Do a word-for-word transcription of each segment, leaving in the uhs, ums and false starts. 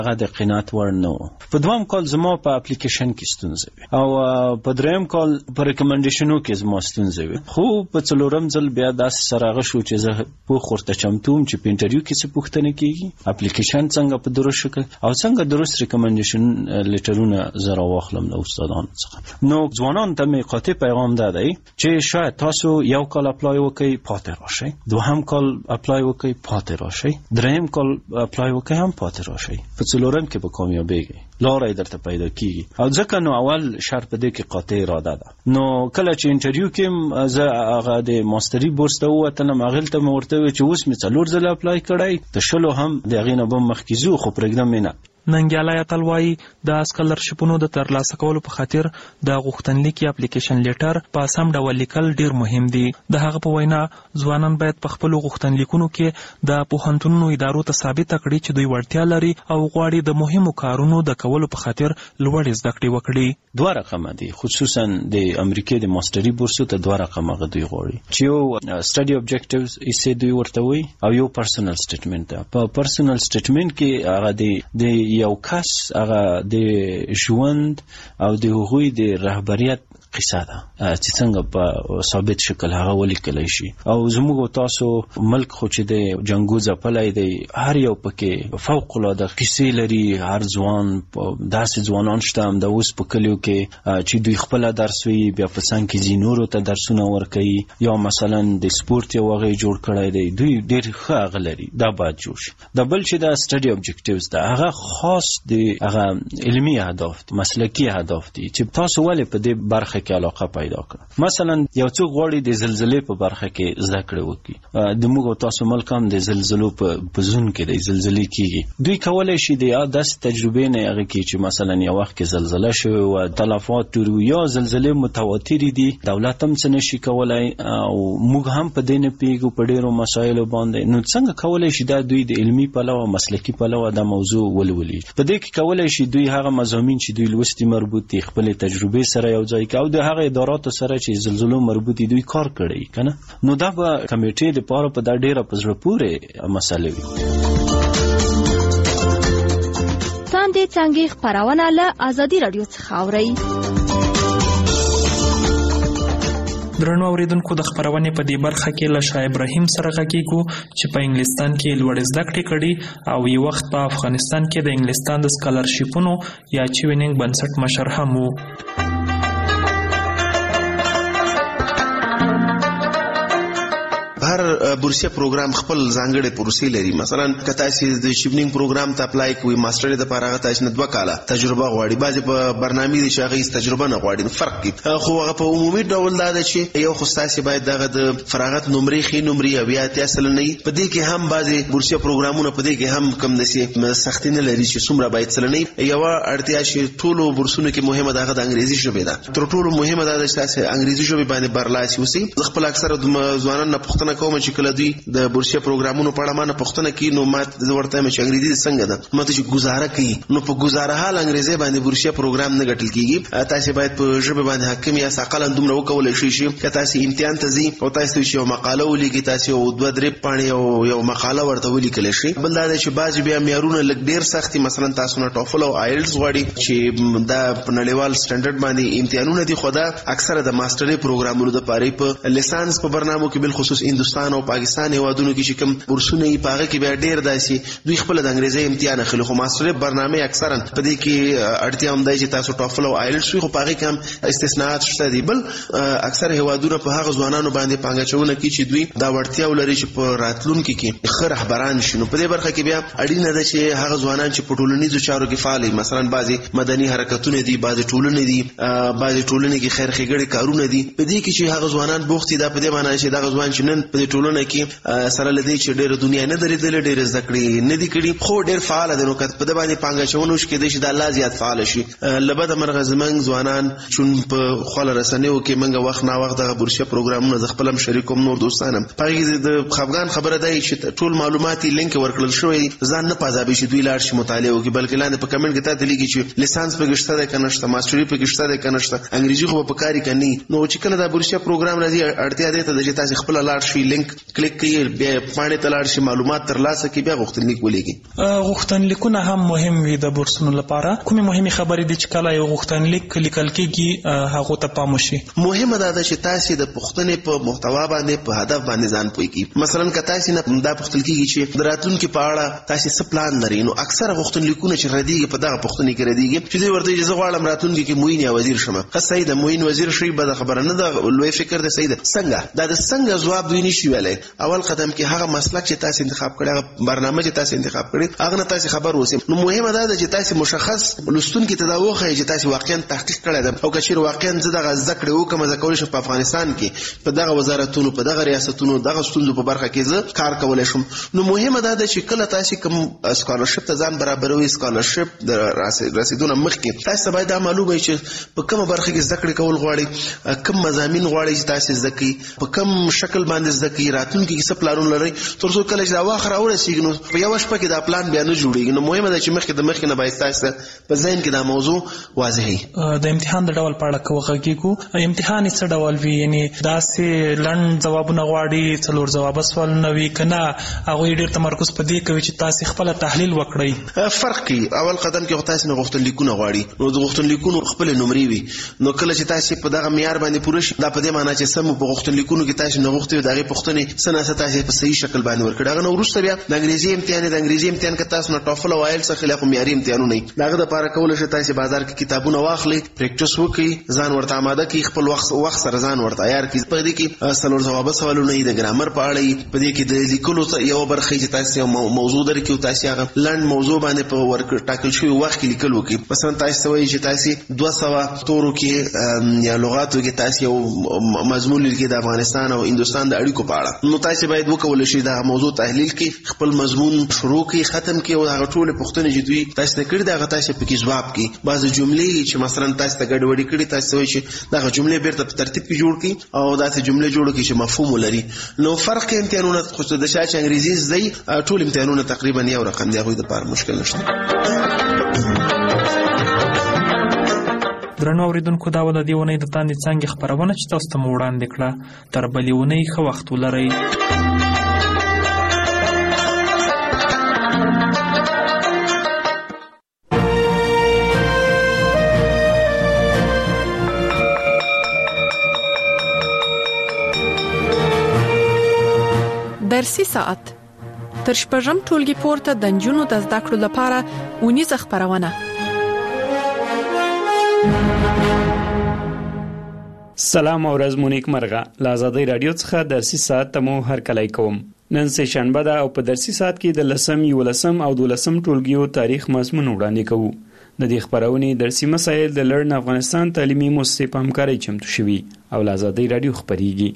هغه د قناعت وړ نه و. په دویم کال زما په اپلیکیشن کې ستونزه وي او په دریم کال په ریکمنډیشنو کې زما ستونزه وي. خو په څلورم ځل بیا داسې سره شو چې زه پوښ ورته چمتوم چې په انټرویو کې څه پوښتنه کیږي، اپلیکیشن څنګه په درست شکل او څنګه درست ریکمنډیشن لیټرونه زه راواخلم له استادانو څخه. نو ځوانانو ته مې قاطع پیغام دا دی چې شاید تاسو یو کال اپلای وکړئ پاتې راشئ، دوهم کال اپلای وکړئ پاتې راشئ، دریم کال اپلای وکړئ هم پاتې راشئ، په څلورم کې به کامیابیږئ، لاره درته پیدا کیږي. او ځکه نو اول شرط په دې کې قاطع اراده ده. نو کله چې انټرویو کې زه هغه د ماستري بورس ته ووتلم، هغې ته مې ورته وویل چې اوس مې څلور ځله اپلای کړی، د شلو هم د هغې نه به مخکې ځو خو پرېږدم مې نه. ننګیالی اتل وایي د اسکالرشپونو د ترلاسه کولو په خاطر د غوښتنلیک یا اپلیکیشن لیټر په سم ډول لیکل ډیر مهم دي. د هغه په وینا ځوانان باید په خپلو غوښتنلیکونو کې د پوهنتونونو ادارو ته ثابته کړي چې دوی وړتیا لري او غواړي د مهمو کارونو د کولو په خاطر لوړې زده کړې وکړي. دوه رقمه دي، خصوصا د امریکې د ماستري بورسو ته دوه رقمه غو دوی غواړي چې یو سټډي ابجیکټیوز یې دوی ورته وایي او یو پرسنل سټیټمنټ ده. په پرسنل سټیټمنټ کې هغه د یو کس هغه د ژوند او د هغوی د رهبریت قصه ده چې څنګه په ثابت شکل هغه ولیکلی شي. او زموږ تاسو ملک خو چې د جنګو ځپلی دی، هر یو پکې فوق العاده قصې لري. هر ځوان داسې ځوانان شته هم د اوس په کلیو کې چې دوی خپله درس وي، بیا په څنګ کې ځي نورو ته درسونه ورکوي، یا مثلا د سپورت یو هغه جوړ کړی دی، دوی ډېر ښه هغه لري، دا باید جوړ شي. د بل چې دا سټډي ابجیکټیوز ده هغه خاص د هغه علمي اهداف دي، مسلکي اهداف دي چې تاسو ولې په دې برخه کې علاقه پیدا کړه. مثلا یو څوک غواړي د زلزلې په برخه کې زده کړې وکړي، د موږ تاسو ملک هم د زلزلو په زون کې د زلزلې کیږي، دوی کولای شي د داسې تجربې نه هغه کې چې مثلا یو وخت کې زلزله شوې و، تلفات ډېر یا زلزلې متواترې دي، دولت هم څه نشي کولای او موږ هم په دې نه پوهېږو په ډېرو مسایلو باندې. نو څنګه کولای شي دا دوی د علمي پلوه مسلکي پلوه دا موضوع ولولي؟ په دې کې کولای شي دوی هغه مضامین چې دوی لوستي مربوط دي خپل تجربې سره یو ځای کوي او د هغه اداراتو سره چې زلزلو مربوط دي دوی کار کړی کنه. نو دا به کمیټې لپاره په دا ډیره په زړه پورې مسله وي. څنګه څنګه خبرونه له ازادي رادیو څخه اوري. درنو اوریدونکو د خبرونې په دې برخه کې له شاه ابراهیم سره غږیږو چې په انګلستان کې لوړ زده کړې کړي او یو وخت په افغانستان کې د انګلستان د سکالرشپونو یا چوینینګ بنسټ مشر هم وو. هر بورسیه پروګرام خپل ځانګړي پروسې لري. مثلا که تاسو د شیپنینګ پروګرام ته اپلای کوئ، ماستر د لپاره تاسو نه دوه کاله تجربه غواړي، بعضې په برنامې دي چې هغه تجربه نه غواړي، فرق کوي. خو هغه په عمومي ډول دا ده چې یو خو تاسو باید دغه د فراغت نمرې ښې نمرې او یا اتیا سلنه وي. په دې کې هم بعضې بورسیه پروګرامونه په دې کې هم کم داسې سختي نه لري چې څومره باید سلنه وي. یوه اړتیا چې ټولو بورسونو کې مهمه ده هغه د انګریزي ژبې ده. تر ټولو مهمه دا ده چې تاسو انګریزي ژبې باندې برلاسي اوسئ. زه خپل اکثره ځوانان نه پوښتنه کوم چې کله دوی د بورسیه پروګرامونو په اړه ما نه پوښتنه کوي، نو ما زه ورته وایم چې انګریزي څنګه ده؟ ما ته چې ګزاره کوي، نو په ګزاره حال انګریزي باندې بورسیه پروګرام نه ګټل کیږي. تاسو باید په ژبه باندې حاکم یا اقلا دومره وکولای شئ چې که تاسو امتحان ته ځئ او تاسو یو مقاله ولیکئ، تاسو یو دوه درې پاڼې او یو مقاله ورته ولیکلی شئ. بل دا چې بعضې بیا معیارونه لږ ډېر سخت دي، مثلا تاسو نه ټوفل او آیلټس غواړي چې دا په نړیوال سټنډرډ باندې امتحانونه دي، خو دا اکثره د ماسترۍ پروګرامونو دپاره په لیسانس په برنامو کې بالخصوص هندوستان او پاکستان هیوادونو کې چې کوم بورسونه یې په هغه کې بیا ډېر داسې دوی خپله د انګریزۍ امتحان اخلي. خو ماسترۍ برنامې اکثرا په دې کې اړتیا هم دی چې تاسو ټوفل او آیلټس وي، خو په هغې کې هم استثناءات شته دي. بل اکثر هیوادونه په هغه ځوانانو باندې پانګاچونه کوي چې دوی دا وړتیا ولري چې په راتلونکي کې ښه رهبران شي. نو په دې برخه کې بیا اړینه ده چې هغه ځوانان چې په ټولنیزو چارو کې فعال وي، مثلا بعضې مدني حرکتونه دي، بعضې ټولنې دي، بعضې ټولنې کې خیر ښېګړې کارونه دي. په دې کې چې هغه ځوانان بوخت دي، دا په دې معنی چې دغه ځوان چې نن په دې ټولنه کې سره له دې چې ډېره دنیا نه درېدلې، ډېرې زده کړې نه دي کړي، خو ډېر فعاله دی. نو که په ده باندې پانګاچونه وشي کېدای شي دا لا زیات فعاله شي. له بده مرغه زموږ ځوانان چون په خپله رسنیو کې موږ وخت ناوخت دغه بورسیه پروګرامونه زه خپل هم شریک وم، نور دوستان هم په هغې کې د خفګان خبره دا چې ټول معلومات یې لینک ورکړل شوی، ځان نه پازابي چې دوی لاړ شي مطالعه وکړي، بلکې لاندې په کمنټ کې تا ته لیکي چې لیسانس پکې شته دی که نه شته، ماسټري پکې شته دی که نه شته، انګریزي خو به په کار یې که نه. نو چې کله دا بورسیه پروګرام راځي اړتیا دې ته ده چې تاسې خپله لاړ شئ، لینک کلیک کړي بیا پاڼې ته لاړ شي معلومات ترلاسه کړي بیا غوښتنلیک ولیکي. غوښتنلیکونه هم مهم وي د بورسونو لپاره. کومې مهمې خبرې دي چې کله یو غوښتنلیک لیکل کېږي هغو ته پام وشي؟ مهمه دا ده چې تاسې د پوښتنې په محتوا باندې په هدف باندې ځان پوه کړي. مثلا که تاسې نه دا پوښتل کېږي چې د راتلونکي په اړه تاسې څه پلان لرئ، نو اکثره غوښتنلیکونه چې ردېږي په دغه پوښتنې کې ردېږي چې دوی ورته زه غواړم راتلونکي کې معین یا وزیر شم. ښه صحیح ده، معین وزیر شي بده خبره نه ده، لوی فکر ده. صحیح ده. څنګه دا د څنګه ځواب دوی نشي ویلی. اول قدم کې هغه مسلک چې تاسې انتخاب کړی، هغه برنامه چې تاسې انتخاب کړی، هغه نه تاسې خبر اوسئ. نو مهمه دا ده چې تاسې مشخص لوستونکي ته دا وښایئ چې تاسې واقعا تحقیق کړی ده، او که چېرې واقعا زه دغه زده کړې وکړم، زه کولی شم په افغانستان کې په دغه وزارتونو په دغه ریاستونو دغه ستونزو په برخه کې زه کار کولی شم. نو مهمه دا ده چې کله تاسې کوم سکالرشپ ته ځان برابروي، سکالرشپ د رسیدونه مخکې تاسې ته باید دا معلوم وي چې په کومه برخه کې زده کړې کول غواړئ، کوم مضامین غواړئ چې تاسې زده کړئ، په کوم شکل باندې زده کړئ، راتلونکي کې څه پلانونه لرئ، تر څو کله چې دا وخت راورسېږي نو په یوه شپه کې دا پلان بیا نه جوړېږي. نو مهمه ده چې مخکې د مخکې نه باید تاسې په ذهن کې دا موضوع واضح وي. د امتحان د ډول په اړه که وغږېږو، امتحان یې څه ډول وي؟ یعنې داسې لنډ ځوابونه غواړي، څلور ځوابه سوالونه وي، که نه هغوی ډېر تمرکز په دې کوي چې تاسې خپله تحلیل وکړئ؟ فرق کوي. اول قدم کې خو تاسې نه غوښتنلیکونه غواړي، نو د غوښتنلیکونو خپلې نمرې وي. نو کله چې تاسې په دغه معیار باندې پوره شي، دا په دې معنا چې سم په غوښتنلیکونو کې تاسې نه غوښتي وي، د هغې پوښتنې څه نه څه تاسې په صحیح شکل باندې ورکړي. هغه نه وروسته بیا د انګریزي امتحان د انګریزي امتحان که تاسو نه ټافل او آیلټس اخلئ، خو معیاري امتحانونه وي. د هغه دپاره کولی شئ تاسې بازار کې کتابونه واخلئ، پریکټس وکړئ، ځان ورته آماده کړئ، خپل وخت وخت سره ځان ورته عیار کړئ. په دې کې څلور ځوابه سوالونه وي، د ګرامر په اړه وي، په دې کې د لیکلو یوه برخه چې تاسې یو موضوع درکړي او تاسې هغه لنډ موضوع باندې په ورکړ ټاکل شوي وخت کې لیکل وکړي. مثلا تاسې ته وایي چې تاسې دوه سوه تورو کې یا لغاتو کې تاسې یو مضمون لیکئ د افغانستان او هندوستان د اړیکو په اړه، نو تاسې باید وکولی شئ دغه موضوع تحلیل کړئ، خپل مضمون شروع کړئ، ختم کړئ، او هغه ټولې پوښتنې چې دوی تاسې ته کړي دي هغه تاسې پکې ځواب کړئ. بعضې جملې چې مثلا تاسې ته ګډوډي کړي، تاسې ته وایي چې دغه جملې بیرته په ترتیب کې جوړ کړئ او داسې جملې جوړ کړئ چې مفهوم ولري. نو فرق کې امتحانونه خو د چا چې انګریزي زده وي، ټول امتحانونه تقریبا یو رقم دي، هغوی دپاره مشکل نشته. درنو اوریدونکو، دا و د دې اونۍ د تاندې څانګې خپرونه چې تاسو ته مو وړاندې کړه. تر بلې اونۍ ښه وخت ولرئ. درسي ساعت تر شپږم ټولګي پورته د نجونو د زده کړو لپاره اونیزه خپرونه. سلام او ورځ مو نیک مرغه. له آزادۍ راډیو څخه درسي ساعت ته مو هرکلی کوم. نن سه شنبه ده او په درسي ساعت کې د لسم، یولسم او دولسم ټولګیو تاریخ مضمون وړاندې کوو. د دې خپرونې درسي مسایل د لرن افغانستان تعلیمي مؤسسې په همکارۍ چمتو شوي او له آزادۍ راډیو خپریږي.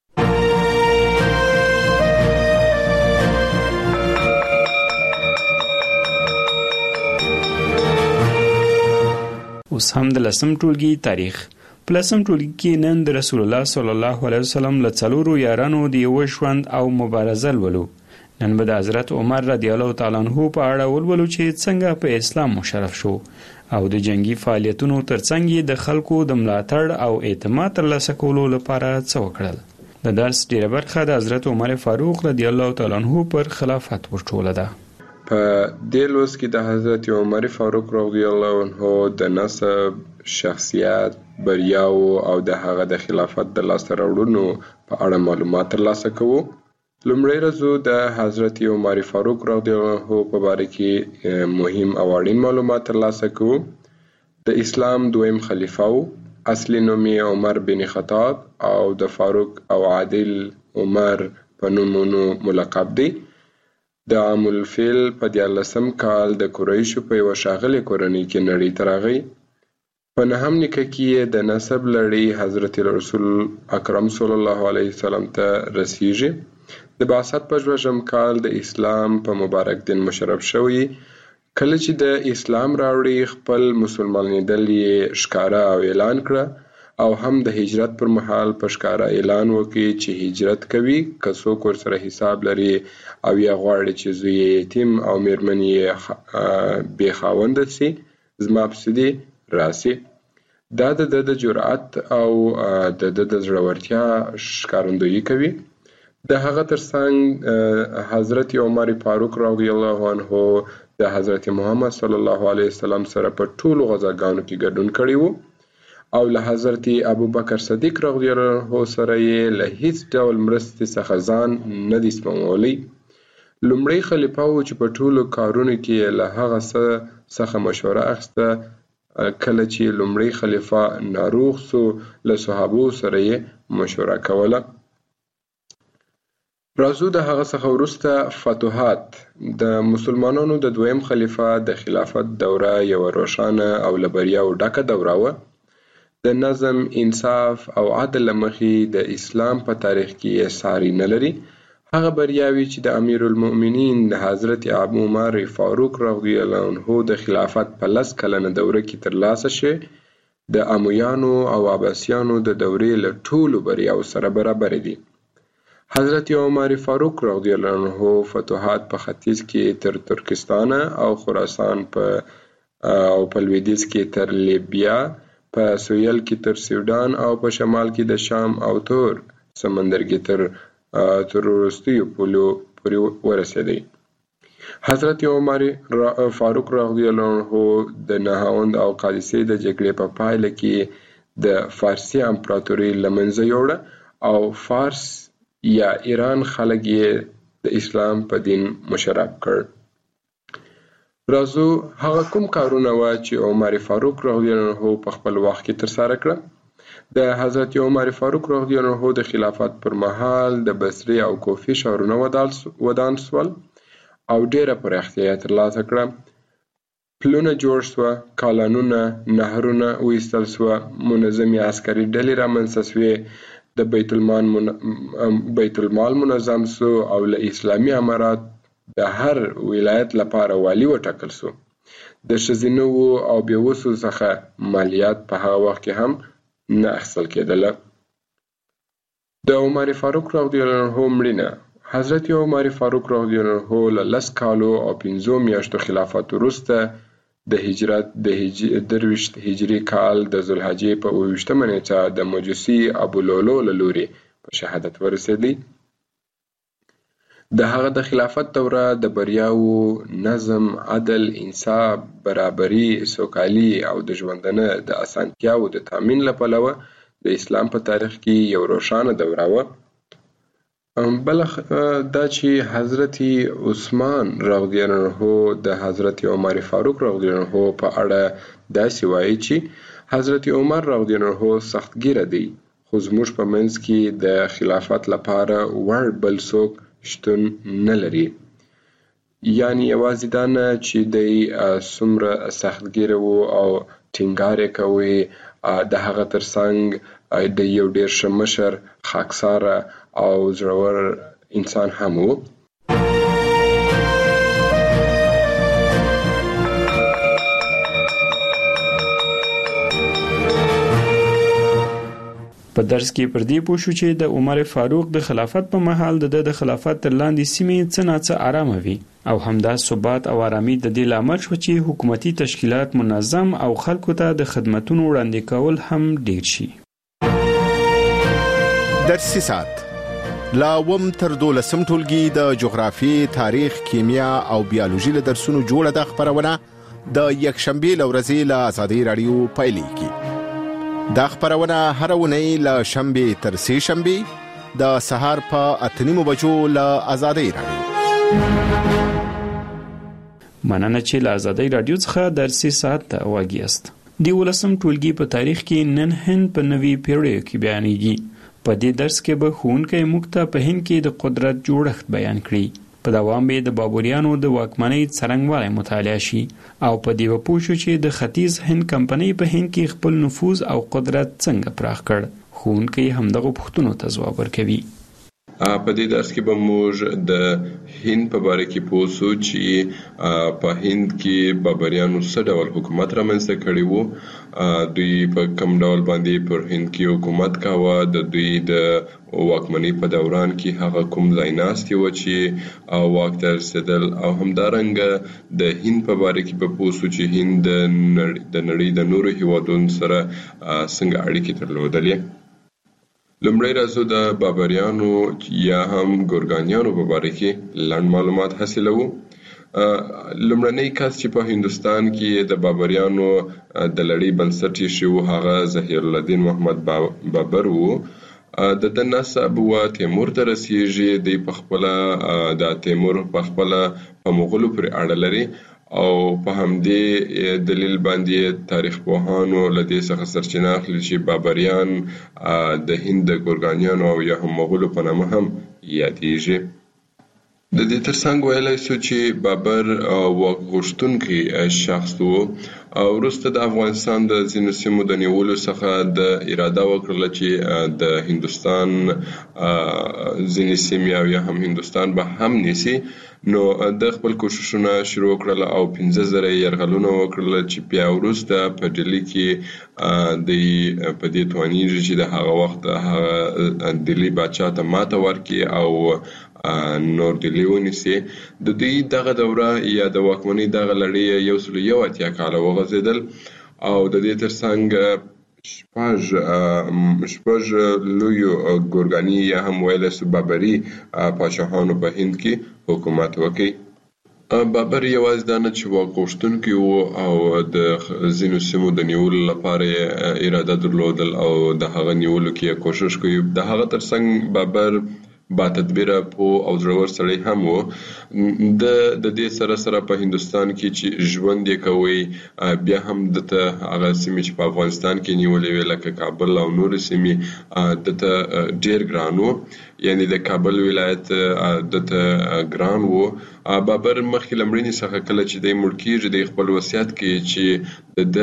اوس هم د لسم ټولګي تاریخ. په لسم ټولګي کې نن د رسول الله صلی الله علیه وسلم له څلورو یارانو د یوه ژوند او مبارزه لولو. نن به د حضرت عمر رضی الله تعالی عنه په اړه ولولو چې څنګه په اسلام مشرف شو او د جنگي فعالیتونو ترڅنګ د خلکو د ملاتړ او اعتماد ترلاسه کولو لپاره څه وکړل. د درس ډیره برخه د حضرت عمر فاروق رضی الله تعالی عنه پر خلافت ورټوله ده. په دې لوست کې د حضرت عمر فاروق رضی الله عنه د نسب، شخصیت، بریاو او د هغه د خلافت د لاسته راوړنو په اړه معلومات ترلاسه کوو. لومړی رزو د حضرت عمر فاروق رضی الله عنه په باره کې مهم او اړین معلومات ترلاسه کوو. د اسلام دویم خلیفه و، اصلي نوم یې عمر بن خطاب او د فاروق او عادل عمر په نومونو ملقب دی. د عام الفیل په دیارلسم کال د قریشو په یوه ښاغلې کورنۍ کې نړۍ ته راغی. په نهم نیکه کې د نسب لړۍ حضرت رسول اکرم صلی الله علیه وسلم ته رسیږي. د بعثت په شپږم کال د اسلام په مبارک دین مشرف شوی. کله چې د اسلام راوړي خپل مسلمانېدل یې ښکاره او اعلان کړه او هم د هجرت پر مهال په ښکاره اعلان وکړي چې هجرت کوي، که څوک ورسره حساب لري او یا غواړي چې زوی یې یتیم او میرمن یې بې خاونده سي، زما پسې دې راسي. دا د ده د جرأت او د ده د زړورتیا ښکارندویي کوي. د هغه ترڅنګ حضرت عمر فاروق رضی الله عنه د حضرت محمد صلی الله علیه وسلم سره په ټولو غزاګانو کې ګډون کړی وو او له حضرت ابوبکر صدیق رضی الله عنه سره یې له هیڅ ډول مرستې څخه ځان نه دی سپمولی. لومړی خلیفه و چې په ټولو کارونو کې له هغه څخه مشوره اخیسته. کله چې لومړی خلیفه ناروغ سو له صحابو سره یې مشوره کوله. راځو د هغه څخه وروسته فتوحات. د مسلمانانو د دویم خلیفه د خلافت دوره یو روښانه او له بریاوو ډکه دوره وه. د نظم، انصاف او عدل له مخې د اسلام په تاریخ کې یې ساری نه لري. هغه بریاوې چې د امیر المؤمنین د حضرت ابو عمر فاروق رضی الله عنه د خلافت په لس کلنه دوره کې ترلاسه شوې د امویانو او عباسیانو د دورې له ټولو بریاوو سره برابر دي. حضرت عمر فاروق رضی الله عنه فتوحات په ختیځ کې تر ترکستان او خراسان په او په لویدیځ کې تر لیبیا، په سویل کې تر سوډان او په شمال کې د شام او تور سمندر کې تر تر وروستیو پولو پورې ورسېدی. حضرت عمر فاروق رضی الله عنه د نهاوند او قادسیې د جګړې په پایله کې د فارسي امپراتوري له منځه یوړه او فارس یا ایران خلک یې د اسلام په دین مشرف کړ. راځو هغه کوم کارونه وه چې عمر فاروق رضی الله عنه په خپل وخت کې ترسره کړه. د حضرت عمر فاروق رضی الله عنه د خلافت پر مهال د بصرې او کوفې ښارونه ودان سول او ډیره پراختیا ترلاسه کړه. پلونه جوړ سوه، کالانونه، نهرونه وایستل سوه، منظمې عسکري ډلې رامنځته سوې، د بیت المال من... بیت المال منظم سو او له اسلامي امارات د هر ولایت لپاره والی وټاکل سو. د ښځینه او بېوسو څخه مالیات په هغه وخت کې هم نه اخیستل کېدله. د عمر فاروق رضی الله عنه مړینه. حضرت عمر فاروق رضی الله عنه له لس کالو او پنځو میاشتو خلافت وروسته د هجرت د درویشت هجري کال د ذوالحجې په اوه ویشتمه نېټه د مجوسي ابولولو له لوري په شهادت ورسېدی. د هغه د خلافت دوره د بریاوو، نظم، عدل، انصاف، برابري، سوکالي او د ژوندانه د اسانتیاوو د تامین له پلوه د اسلام په تاریخ کې یو روښانه دوره وه. بل دا چې حضرت عثمان رضی الله عنه د حضرت عمر فاروق رضی الله عنه په اړه داسې وایي چې حضرت عمر رضی الله عنه سختګیره دی، خو زموږ په منځ کې د خلافت لپاره وړ بل څوک شتون نه لري. یعنی یوازې دا نه چې دی څومره سختګیره و او ټینګار یې کوي، د هغه ترڅنګ د یو ډیر ښه مشر، خاکساره او زړور انسان هم و. په درس کې پر دې پوه شو چې د عمر فاروق د خلافت په مهال د د خلافت تر لاندې سیمې څه ناڅه آرامه وي او همدا ثبات او آرامي د دې لامل شو چې حکومتي تشکیلات منظم او خلکو ته د خدمتونو وړاندې کول هم ډیر شي. درسي ساعت لا وم تر دولسم ټولګي د جغرافي، تاریخ، کیمیا او بیولوژي له درسونو جوړه د خبرونه د یکشنبه لورځي له آزادۍ رادیو پیلېږي. دا خبرونه هر اونۍ له شنبه تر سه شنبه د سهار په اته نیمو بجو له آزادۍ رادیو. مننه چې له آزادۍ رادیو څخه درسي ساعت ته واګیاست. د ولسم ټولګي په تاریخ کې نن هند په نوي پیړۍ کې بیانېږي. په دې درس کې به ښوونکی موږ ته په هند کې د قدرت جوړښت بیان کړي. په دوام به د بابریانو د واکمنۍ څرنګوالی مطالعه شي او په دې به پوه شو چې د ختیځ هند کمپنۍ په هند کې خپل نفوذ او قدرت څنګه پراخ کړ. ښوونکی همدغو پوښتنو ته ځواب ورکوي. په دې درس کې به موږ د هند په باره کې پوه شو چې په هند کې بابریانو څه ډول حکومت رامنځته کړی وو، دوی په کوم ډول باندې پر هند کې حکومت کاوه، د دوی د واکمنۍ په دوران کې هغه کوم ځای ناستې وه چې واک ته رسېدل، او همدارنګه د هند په باره کې به پوه شو چې هند د نړۍ د نورو هیوادونو سره څنګه اړیکې درلودلې. لومړی راځو د بابریانو یا هم ګورګانیانو په باره کې لنډ معلومات حاصلوو. لومړنی کس چې په هندوستان کې د بابریانو د لړۍ بنسټ ایښی و هغه ظهیر الدین محمد بابر و. د د نسب و تیمور ته رسیږي. دی په خپله د تیمور په خپله په مغولو پورې اړه لري او په همدې دلیل باندې تاریخ پوهانو له دې څخه سرچینه اخلي چې بابریان د هند د ګورګانیانو او یا هم مغولو په نامه هم یادیږي. د دې ترڅنګ ویلی سو چې بابر واک غوښتونکی شخص و او وروسته د افغانستان د ځینو سیمو د نیولو څخه د اراده وکړله چې د هندوستان ځینې سیمې او یا هم هندوستان به هم نیسي. نو د خپل کوششونه شروع کړل او پنځه زره یرغلونه وکړل چې بیا وروسته په ډیلي کې د په دې توانیږي چې د هغه وخت هغه ډیلي باچا ته ماته ورکړي او نور ډیلي ونیسي. د دې دغه دوره یا د واکمنۍ دغه لړۍ یو سل یو اتیا کاله وغځېدل او د دې ترڅنګ شپږ شپږ لویو ګورګاني یا هم ویلی سو بابري پاچاهانو په هند کې حکومت وکړي. بابر یوازې دا نه چې واک غوښتونکی و او د ځینو سیمو د نیولو لپاره اراده درلودل او د هغه نیولو کې کوشش کوي. د هغه ترڅنګ بابر با تدبیره پو او زړور سړی هم و. د د دې سره سره په هندوستان کې چې ژوند یې کوي بیا هم دته هغه سیمې چې په افغانستان کې نیولې وې لکه کابل او نورې سیمې دته ډېر ګران و. یعنی د کابل ولایت دته ګران و. بابر مخکې له مړینې څخه کله چې دی مړ کېږي دی خپل وصیت کوي چې د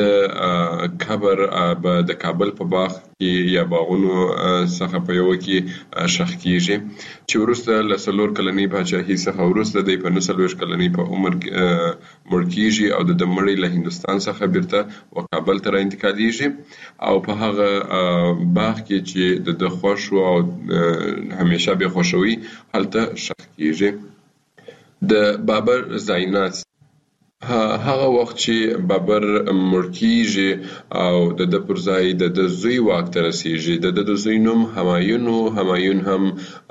قبر به د کابل په باغ کې یا باغونو څخه په یوه کې ښخ کېږي چې وروسته له څلور کلنۍ پاچاهۍ څخه وروسته دی په نهه څلوېښت کلنۍ په عمر مړ کېږي او د ده مړی له هندوستان څخه بیرته و کابل ته را انتقالېږي او په هغه باغ کې چې د ده خوښ و او همیشه به خوښوي هلته ښخ کېږي. د بابر ځایناست هغه وخت چې بابر مړ کېږي او د ده پر ځای د ده زوی واک ته رسېږي. د ده د زوی نوم همایون و. همایون هم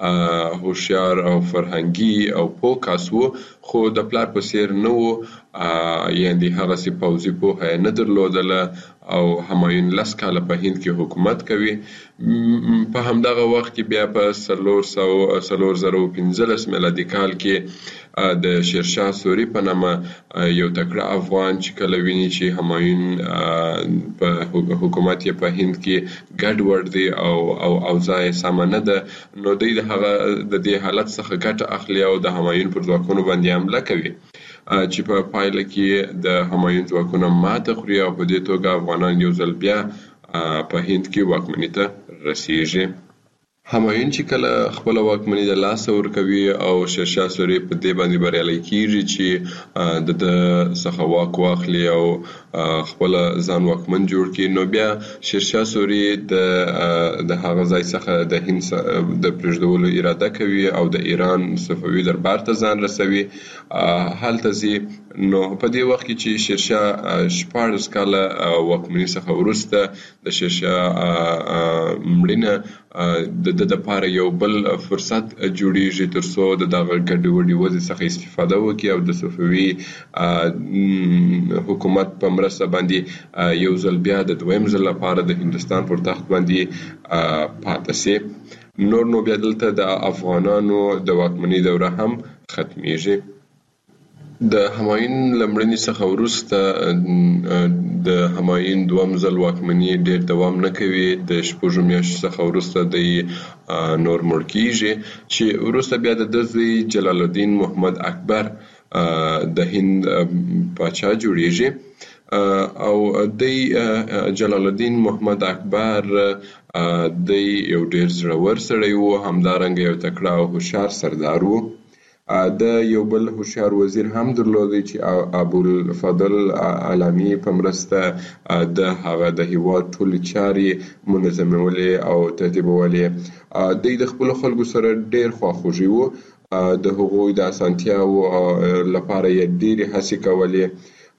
هوښیار او فرهنګي او پوه کس و خو د پلار په څېر نه و. یعنې هغسې پوځي پوهه یې نه درلودله او همایون لس کاله په هند کې حکومت کوي. په همدغه وخت کې بیا په څلور سوه څلور زره او پنځلس میلادي کال کې د شیرشاه سوري په نامه یو تکړه افغان چې کله ویني چې همایون په حکومت یې په هند کې ګډوډ دی او او اوضاع یې سمه نه ده نو دوی د هغه د دې حالت څخه ګټه اخلي او د همایون پر ځواکونو باندې حمله کوي چې په پایله کې د همایون ځواکونه ماته خوري او په دې توګه افغانان یو ځل بیا په هند کې واکمنۍ ته رسېږي. همایون چې کله خپل واکمنۍ د لاسه ورکوي او شیرشاه سوري په دې باندې بریالی کېږي چې د ده څخه واک واخلي او خپل ځان واکمن جوړ کړي نو بیا شیرشاه سوري د د هغه ځای څخه د هند د پرېږدولو اراده کوي او د ایران صفوي دربار ته ځان رسوي. هلته ځي نو په دې وخت کې چې شیرشاه شپاړس کاله واکمنۍ څخه وروسته د شیرشاه مړینه د د دپاره یو بل فرصت جوړیږي تر څو د دغه ګډوډې وضع څخه استفاده وکړي او د صفوي حکومت په مرسته باندې یو ځل بیا د دویم ځل لپاره د هندوستان پر تخت باندې پاتې سي. نور نو بیا دلته د افغانانو د واکمنۍ دوره هم ختمیږي. د همایون له مړینې څخه وروسته د همایون دویم ځل واکمني ډېر دوام نه کوي. د شپږو میاشتو څخه وروسته دی نور مړ کېږي چې وروسته بیا د ده زوی جلال الدین محمد اکبر د هند پاچا جوړیږي او دی جلال الدین محمد اکبر دی یو ډېر زړور سړی و. همدارنګه یو تکړه او هوښیار سردار و. د یو بل هوښیار وزیر هم درلودی چې ابوالفضل علامي په مرسته د هغه د هېواد ټولې چارې منظمولې او ترتیبولې. دی د خپلو خلکو سره ډېر خواخوږي و. د هغوی د اسانتیاو لپاره یې ډېرې هڅې کولې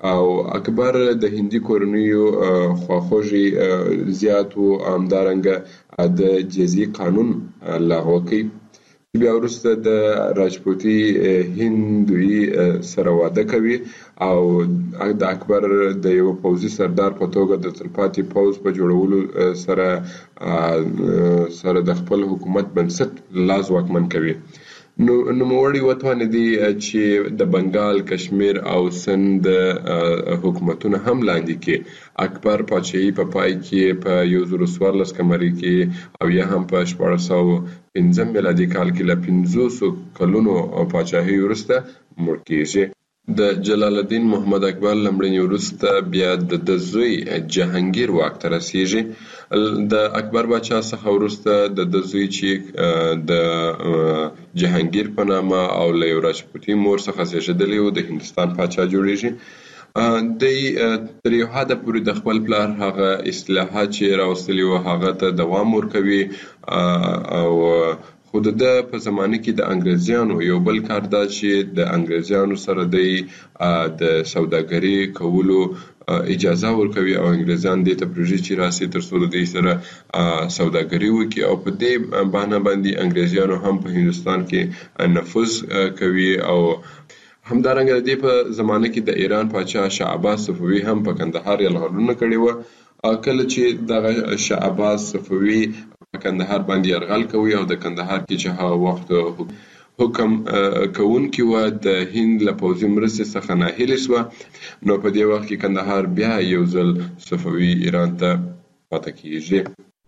او اکبر د هندي کورنیو خواخوږي زیات او همدارنګه د جزیي قانون لغوه کوي. بیا وروسته د راجپوتي هندوی سره واده کوي او د اکبر د یو پوځي سردار په توګه د تلپاتې پوځ په جوړولو سره سره د خپل حکومت بنسټ لاس واکمن کوي. نو نوموړي وتوانېدي چې د بنګال، کشمیر او سند حکومتونه هم لاندې کړي. اکبر پاچاهي په پای کې په یو زر څوارلس قمري کې او یا هم په شپاړس سوه پنځم میلادي کال کې له پنځوسو کلونو پاچاهي وروسته مړ کېږي. د جلال الدین محمد اکبر لمړني وروسته بیا د زوی جهانګیر واک ته رسیږي. د اکبر باچا څخه وروسته د زوی چې د جهانګیر په نامه او له یو راجپوتي مور څخه زیږېدلی و د هندوستان پاچا جوړیږي. دی تر یو حده پورې د خپل پلار هغه اصلاحات چې راوستلي و هغه ته دوام ورکوي او خو د په زمانه کې د انګریزیانو یو بل کار دا چې د انګریزیانو سره د د سوداګري کولو اجازه ورکوي او انګریزان دې ته پروژې چې راسي تر څو د دې سره سوداګري وکړي او په دې بهانه باندې انګریزیانو هم په هندوستان کې نفوذ کوي. او همدارنګه د دې په زمانه کې د ایران پاچا شاه عباس صفوي هم په کندهار یرغلونه کړي و. کله چې دغه شاه عباس صفوي په کندهار باندې یرغل کوي او د کندهار کې چې هغه وخت حکم کوونکی و د هند له پوځي مرستې څخه ناهیلې شوه، نو په دې وخت کې کندهار بیا یو ځل صفوي ایران ته پاتې کېږي.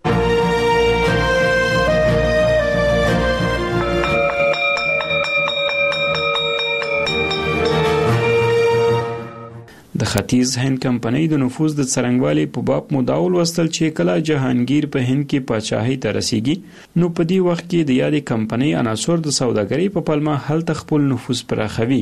د ختیځ هند کمپنۍ د نفوذ د څرنګوالي په باب مداول وستل چې کله جهانگیر په هند کې پاچاهۍ ته رسیږي، نو په دې وخت کې د یادې کمپنۍ عناصر د سوداګرۍ په پلمه هلته خپل نفوذ پراخوي.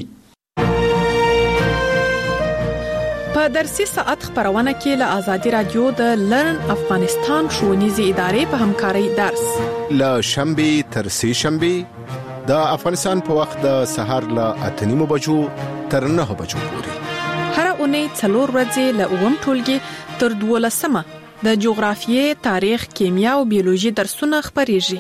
په درسي ساعت خبرونه کې له آزادي رادیو د لرن افغانستان ښوونیزې ادارې په همکارۍ درس له شنبه تر سه شنبه د افغانستان په وخت د سهار له اته نیمو بجو تر نهه بجو پورې هر اونۍ څلور ورځې له اووم ټولګي تر دولسمه د جغرافیې، تاریخ، کیمیا او بیولوژي درسونه خبرېږي.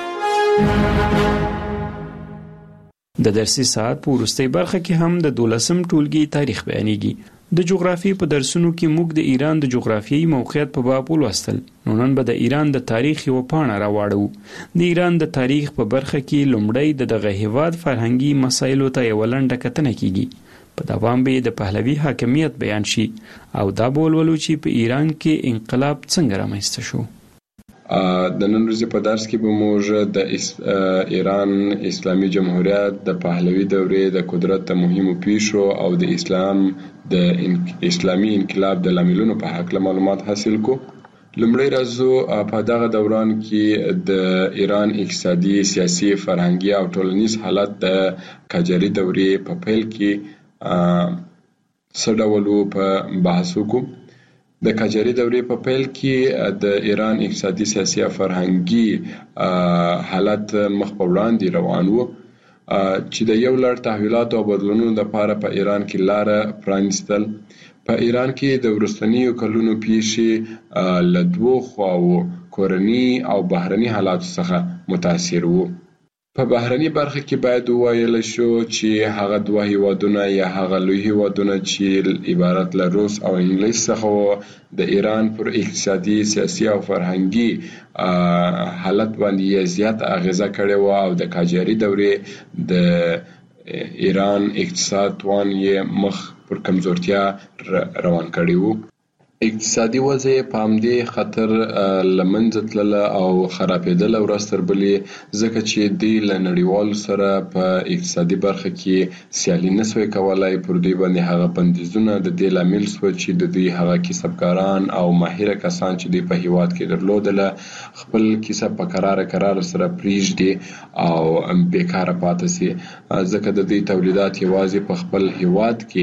د درسي ساعت په وروستۍ برخه کې هم د دولسم ټولګي تاریخ بیانېږي. د جغرافیې په درسونو کې موږ د ایران د جغرافیایي موقعیت په باب ولوستل. نو نن به د ایران د تاریخ یوه پاڼه راواړو. د ایران د تاریخ په برخه کې لومړی د دغه هیواد فرهنګي مسایلو ته یوه لنډه کتنه کیږي. په دوام به د پهلوي حاکمیت بیان شي او دا به ولولو چې په ایران کې انقلاب څنګه رامنځته شو. د نن ورځې په درس کې به موږ د ایران اسلامي جمهوریت د پهلوي دورې د قدرت د مهمو پیښو او د اسلام د اسلامي انقلاب د لاملونو په هکله معلومات حاصل کو. لومړی راځو په دغه دوران کې د ایران اقتصادي، سیاسي، فرهنګي او ټولنیز حالت د قاجاري دورې په پیل کې څه ډول و په بحث وکړو. د قاجاري دورې په پیل کې د ایران اقتصادي، سیاسي او فرهنګي حالت مخ په وړاندې روان و چې د یو لړ تحولاتو او بدلونونو لپاره په ایران کې لاره پرانیستل. په ایران کې د وروستنیو کلونو پیښې له دوو خواوو کورني او بهرني حالاتو څخه متاثر وو. په بهرني برخه کې باید وویل شو چې هغه دوه هیوادونه یا هغه لوی هیوادونه چې عبارت له روس او انګلیس څخه وو د ایران پر اقتصادي، سیاسي او فرهنګي حالت باندې زیات اغیزه کړې وه او د قاجاري دورې د ایران اقتصاد توان یې مخ پر کمزورتیا روان کړی وو. اقتصادي وضع په همدې خطر له منځه تلله او خرابېدله ورځ تر بلې، ځکه چې دوی له نړیوالو سره په اقتصادي برخه کې سیالي نه سوی کولی. پر دوی باندې هغه بندیزونه د دې لامل سوه چې د دوی هغه کسبګاران او ماهره کسان چې دوی په هیواد کې درلودله خپل کسب په قراره قراره سره پرېږدي او بیکاره پاتې سي، ځکه د دوی تولیدات یوازې په خپل هیواد کې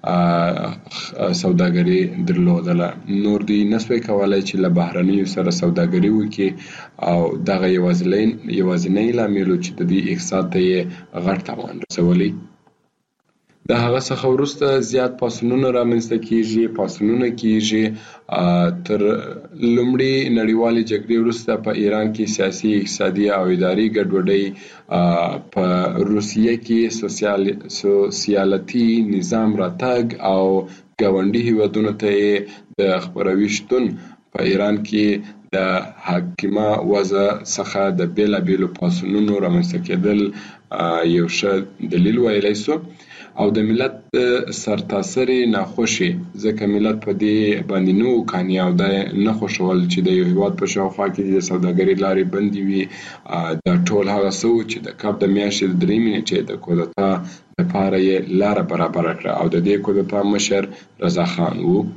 سوداګري درلودله. نور دوی نسوی کولای چې له بهرنیو سره سوداګري وکړي او دغه یوازینی لامل چې د دوی اقتصاد ته یې غټ تاوان رسولی. د هغه څخه وروسته زیات پاڅونونه رامنځته کیږي پاڅونونه کیږي تر لومړی نړیوالې جګړې وروسته په ایران کې سیاسي اقتصادي او اداري ګډوډۍ په روسیه کې سوسیال سوسیالتي نظام راتګ او ګاونډي هیوادونو ته د خبروي شتون په ایران کې د حاکمه وضع څخه د بیلابیلو پاڅونونو رامنځته کېدل یو ښه دلیل ویلی سو او د ملت سرتاسري ناخوشي ځکه ملت په دې باندې نو کاني او د نه خوشول چې د یو هیواد په شاوخوا کې د سوداګرۍ لارې بندي وي د ټول هغه څه چې د کاب د میاشتې د درې میاشتې چې د کودتا لپاره یې لاره برابر کړه او د دې کودتا مشر رضا خان وو.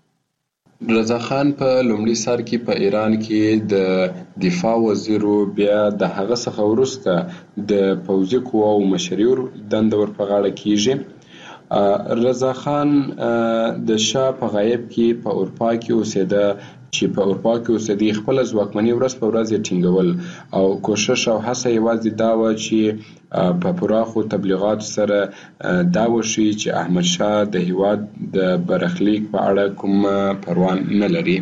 رضا خان په لومړي سر کې په ایران کې د دفاع وزیر بیا د هغه څخه وروسته د پوځي قواو مشري دنده ور په غاړه کیږي. رضا خان د شاه په غیاب کې په اروپا کې اوسېده چې په اروپا کې اوسېدي خپل ځواکمني ورځ په ورځ یې ټینګول او کوشش او هڅه یوازې دا و چې په پراخو تبلیغاتو سره دا وشي چې احمد شاه د هیواد د برخلیک په اړه کوم پروا نه لري.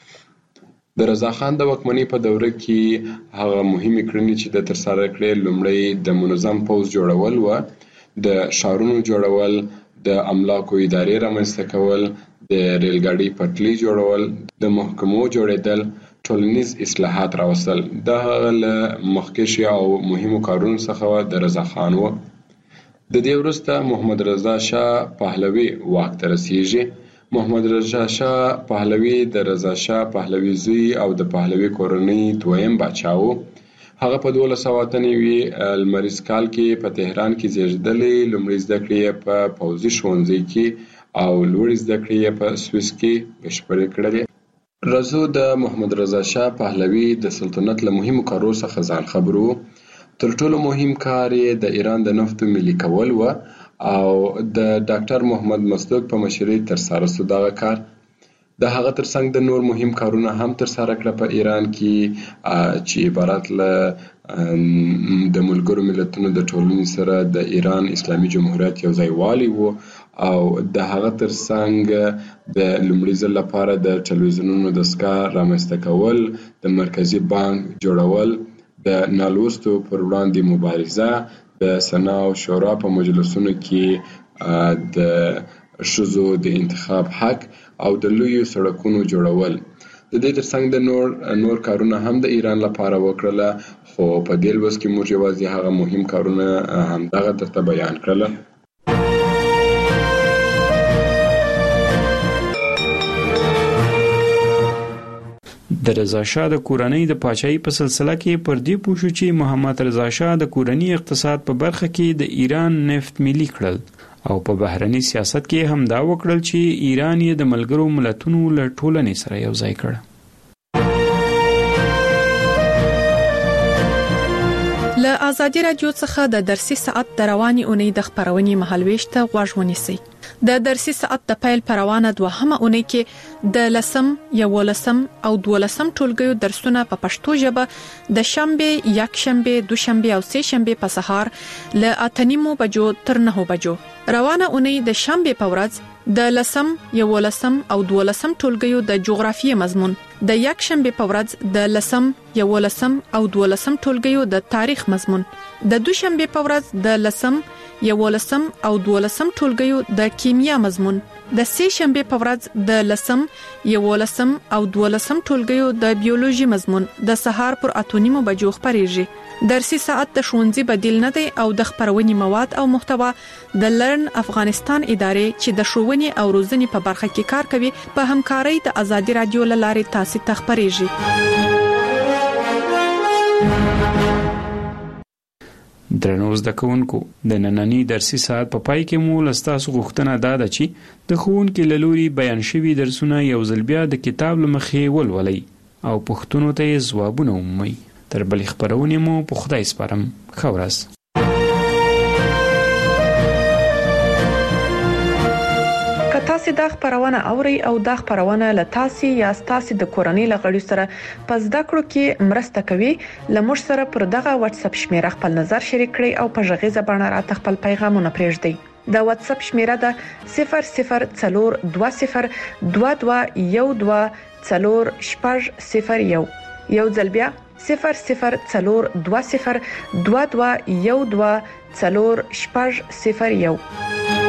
د رضا خان د واکمنۍ په دوره کې هغه مهمې کړنې چې د ترسره کړې لومړی د منظم پوځ جوړول و، د ښارونو جوړول، د املاکو ادارې رامنځته کول، د ریلګاډي پټلۍ جوړول، د محکمو جوړېدل، ټولنیز اصلاحات راوستل. دا له مخکښ او مهمو کارونو څخه د رضا خان و. د دې وروسته محمد رضا شاه پهلوي واک ته رسیږي. محمد رضا شاه پهلوي د رضا شاه پهلوي زوی او د پهلوي کورنۍ دویم باچا و. هغه په دولس سوه اته نوي لمریز کال کې په تهران کې زیږېدلی. لومړۍ زده کړې یې په پوځي ښوونځي کې او لوړې زده کړې یې په سویس کې بشپړې کړلې. رضا د محمد رضا شاه پهلوي د سلطنت له مهمو کارو څخه ځان خبر و. تر ټولو مهم کار یې د ایران د نفتو ملي کول و او د ډاکټر محمد مصدق په مشرۍ ترسره سو دغه کار. د هغه ترڅنګ د نور مهم کارونه هم ترسره کړه په ایران کې چې عبارت له د ملګرو ملتونو د ټولنې سره د ایران اسلامي جمهوریت یو ځای والی و او د هغه ترڅنګ د لومړي ځل لپاره د ټلویزیونونو دستګاه رامنځته کول، د مرکزي بانک جوړول، د نالوستو پر وړاندې مبارزه، د سنا او شورا په مجلسونو کې د ښځو د انتخاب حق او د لویو سړکونو جوړول. د دې ترڅنګ د نور نور کارونه هم د ایران لپاره وکړله، خو په دې لوست کې موږ یوازې هغه مهم کارونه همدغه درته بیان کړله. د رضا شاه د کورنۍ د پاچاهۍ په سلسله کې پر دې پوه شو چې محمد رضا شاه د کورني اقتصاد په برخه کې د ایران نفت ملي کړل او په بهرني سیاست کې هم دا وکړل چې ایران یې د ملګرو ملتونو له ټولنې سره یو ځای کړ. له ازادي رادیو څخه د درسي ساعت د رواني اونۍ د خبرونې مهالويش ته غوږ ونیسئ. د درسي ساعت د پیل پروانه دوهمه اونۍ کې د لسم، یولسم او دولسم ټولګیو درسونه په پښتو ژبه د شنبه، یک شنبه، دوشنبه او سه شنبه په سهار له اته نیمو بجو تر نهو بجو. روانه اونۍ د شنبه په ورځ د لسم، یولسم او دولسم ټولګیو د جغرافیې مضمون، د یک شنبه په ورځ د لسم، یولسم او دولسم ټولګیو د تاریخ مضمون، د دوشنبه په ورځ د لسم، یولسم او دولسم ټولګیو د کیمیا مضمون، د سه شنبه په ورځ د لسم، یولسم او دولسم ټولګیو د بیولوژي مضمون د سهار پر اته نیمو بجو خبرېږي. درسي ساعت د ښوونځي بدیل نه دی او د خبرونې مواد او محتوا د لرن افغانستان ادارې چې د ښوونې او روزنې په برخه کې کار کوي په همکارۍ د ازادي رادیو له لارې تاسو ته خبرېږي. درنو زده کوونکو، د نننی درسي ساعت په پای کې مو له ستاسو غوښتنه دا ده چې د ښوونکي له لوري بیان شوي درسونه یو ځل بیا د کتاب له مخې ولولئ او پوښتنو ته یې ځوابونه ومومئ. تر بلې خپرونې مو په خدای سپارم. ښه ورځ. که تاسو دا خبرونه اورئ او دا خبرونه له تاسو یا تاسو د کورنۍ له غړي سره په زده کړو کې مرسته کوي، لمر سره پر دغه واتس اپ شمیره خپل نظر شریک کړئ او په ژغې زبانه راته خپل پیغامونه پرېږدئ. د واتس اپ شمیره ده صفر صفر څلور دوه صفر دوه دوه یو دوه څلور شپږ صفر یو. یو ځل بیا صفر صفر څلور دوه صفر دوه دوه یو دوه څلور شپږ صفر یو.